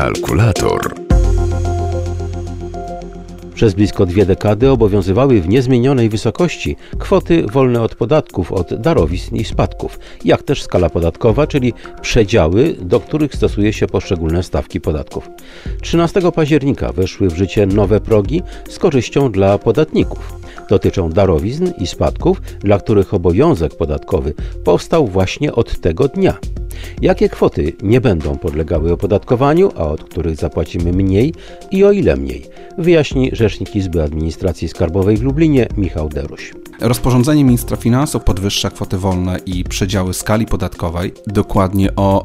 Kalkulator. Przez blisko 2 dekady obowiązywały w niezmienionej wysokości kwoty wolne od podatków od darowizn i spadków, jak też skala podatkowa, czyli przedziały, do których stosuje się poszczególne stawki podatków. 13 października weszły w życie nowe progi z korzyścią dla podatników. Dotyczą darowizn i spadków, dla których obowiązek podatkowy powstał właśnie od tego dnia. Jakie kwoty nie będą podlegały opodatkowaniu, a od których zapłacimy mniej i o ile mniej, wyjaśni rzecznik Izby Administracji Skarbowej w Lublinie Michał Deruś. Rozporządzenie ministra finansów podwyższa kwoty wolne i przedziały skali podatkowej dokładnie o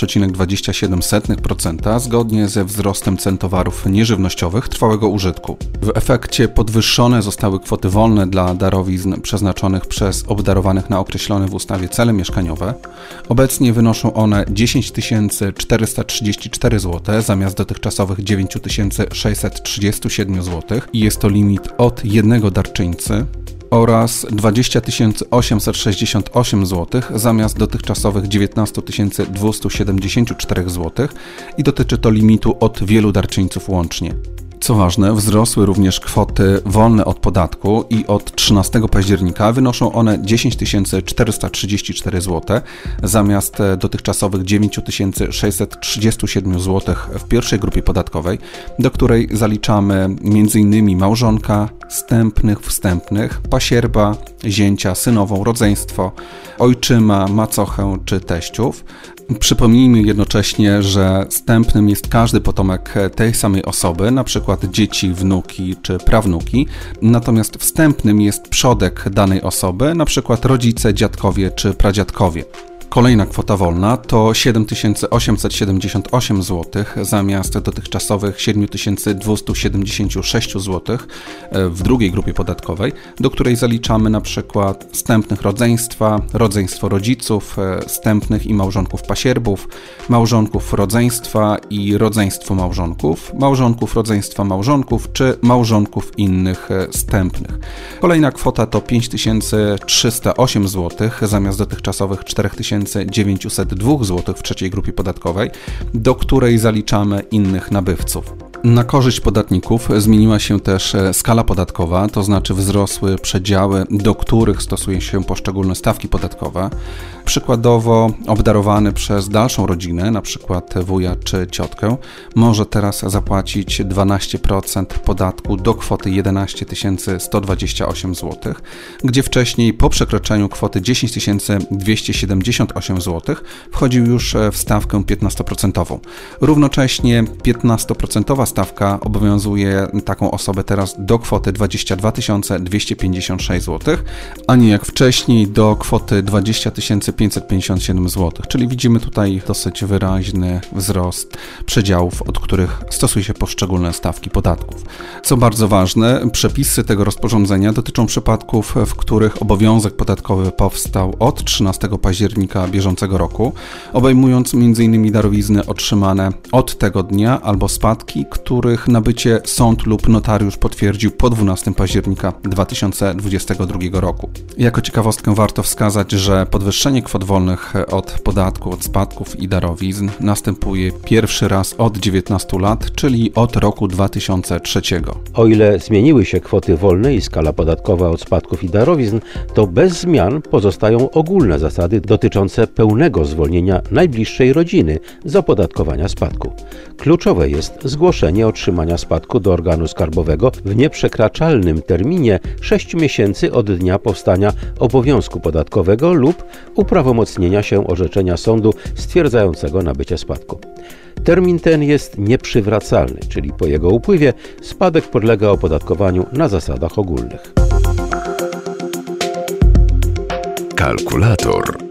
8,27% zgodnie ze wzrostem cen towarów nieżywnościowych trwałego użytku. W efekcie podwyższone zostały kwoty wolne dla darowizn przeznaczonych przez obdarowanych na określone w ustawie cele mieszkaniowe. Obecnie wynoszą one 10 434 zł zamiast dotychczasowych 9 637 zł i jest to limit od jednego darczyńcy, oraz 20 868 zł zamiast dotychczasowych 19 274 zł i dotyczy to limitu od wielu darczyńców łącznie. Co ważne, wzrosły również kwoty wolne od podatku i od 13 października wynoszą one 10 434 zł zamiast dotychczasowych 9 637 zł w pierwszej grupie podatkowej, do której zaliczamy m.in. małżonka, wstępnych, pasierba, zięcia, synową, rodzeństwo, ojczyma, macochę czy teściów. Przypomnijmy jednocześnie, że wstępnym jest każdy potomek tej samej osoby, np. dzieci, wnuki czy prawnuki, natomiast wstępnym jest przodek danej osoby, np. rodzice, dziadkowie czy pradziadkowie. Kolejna kwota wolna to 7878 zł zamiast dotychczasowych 7276 zł w drugiej grupie podatkowej, do której zaliczamy na przykład wstępnych rodzeństwa, rodzeństwo rodziców, wstępnych i małżonków pasierbów, małżonków rodzeństwa i rodzeństwo małżonków rodzeństwa małżonków czy małżonków innych wstępnych. Kolejna kwota to 5308 zł zamiast dotychczasowych 4902 zł w trzeciej grupie podatkowej, do której zaliczamy innych nabywców. Na korzyść podatników zmieniła się też skala podatkowa, to znaczy wzrosły przedziały, do których stosuje się poszczególne stawki podatkowe. Przykładowo obdarowany przez dalszą rodzinę, np. wuja czy ciotkę, może teraz zapłacić 12% podatku do kwoty 11 128 zł, gdzie wcześniej po przekroczeniu kwoty 10 278 zł wchodził już w stawkę 15%. Równocześnie 15% stawka obowiązuje taką osobę teraz do kwoty 22 256 zł, a nie jak wcześniej do kwoty 20 557 zł, czyli widzimy tutaj dosyć wyraźny wzrost przedziałów, od których stosuje się poszczególne stawki podatków. Co bardzo ważne, przepisy tego rozporządzenia dotyczą przypadków, w których obowiązek podatkowy powstał od 13 października bieżącego roku, obejmując m.in. darowizny otrzymane od tego dnia albo spadki, których nabycie sąd lub notariusz potwierdził po 12 października 2022 roku. Jako ciekawostkę warto wskazać, że podwyższenie kwot wolnych od podatku, od spadków i darowizn następuje pierwszy raz od 19 lat, czyli od roku 2003. O ile zmieniły się kwoty wolne i skala podatkowa od spadków i darowizn, to bez zmian pozostają ogólne zasady dotyczące pełnego zwolnienia najbliższej rodziny z opodatkowania spadku. Kluczowe jest zgłoszenie otrzymania spadku do organu skarbowego w nieprzekraczalnym terminie 6 miesięcy od dnia powstania obowiązku podatkowego lub uprawomocnienia się orzeczenia sądu stwierdzającego nabycie spadku. Termin ten jest nieprzywracalny, czyli po jego upływie spadek podlega opodatkowaniu na zasadach ogólnych. Kalkulator.